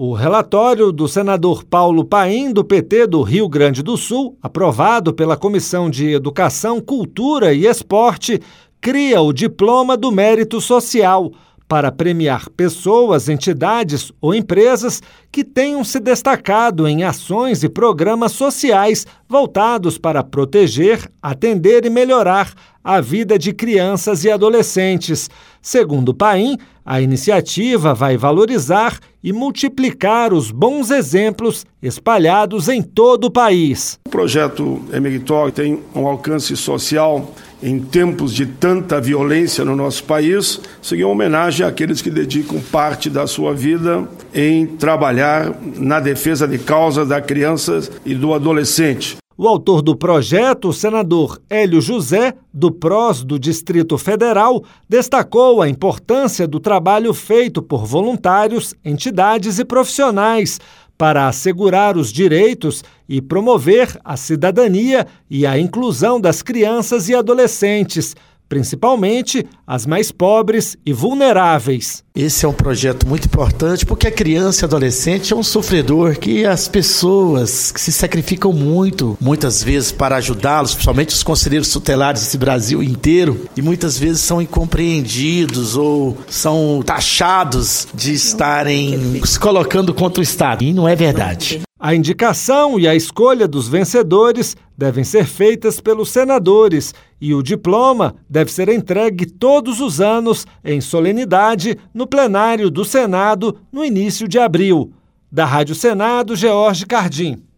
O relatório do senador Paulo Paim, do PT do Rio Grande do Sul, aprovado pela Comissão de Educação, Cultura e Esporte, cria o Diploma do Mérito Social para premiar pessoas, entidades ou empresas que tenham se destacado em ações e programas sociais voltados para proteger, atender e melhorar a vida de crianças e adolescentes. Segundo Paim, a iniciativa vai valorizar e multiplicar os bons exemplos espalhados em todo o país. O projeto é meritório, tem um alcance social em tempos de tanta violência no nosso país. Seria uma homenagem àqueles que dedicam parte da sua vida em trabalhar na defesa de causas das crianças e do adolescente. O autor do projeto, o senador Hélio José, do PROS do Distrito Federal, destacou a importância do trabalho feito por voluntários, entidades e profissionais para assegurar os direitos e promover a cidadania e a inclusão das crianças e adolescentes, principalmente as mais pobres e vulneráveis. Esse é um projeto muito importante porque a criança e adolescente é um sofredor que as pessoas que se sacrificam muito, muitas vezes para ajudá-los, principalmente os conselheiros tutelares desse Brasil inteiro, e muitas vezes são incompreendidos ou são taxados de estarem se colocando contra o Estado. E não é verdade. A indicação e a escolha dos vencedores devem ser feitas pelos senadores e o diploma deve ser entregue todos os anos em solenidade no plenário do Senado no início de abril. Da Rádio Senado, George Cardim.